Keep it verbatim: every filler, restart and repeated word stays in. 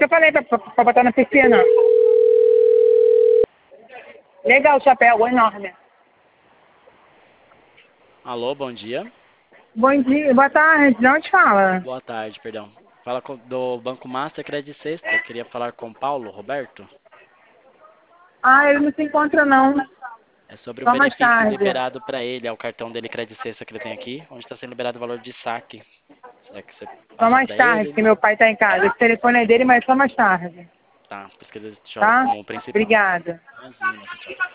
que eu falei pra, pra, pra botar na piscina. Legal o chapéu, enorme. Alô, bom dia. Bom dia, boa tarde, de onde fala? Boa tarde, perdão. Fala com- do Banco Master Credit Sexta. Queria falar com Paulo Roberto. Ah, ele não se encontra não. É sobre um Só mais benefício tarde. liberado para ele. É o cartão dele Credit Sexta que ele tem aqui, onde está sendo liberado o valor de saque. Será que você Só passa mais para tarde, ele? que meu pai tá em casa. Esse telefone é dele, mas só mais tarde. Tá, por isso que ele joga Tá? como principal. Obrigada. Imagina, tchau.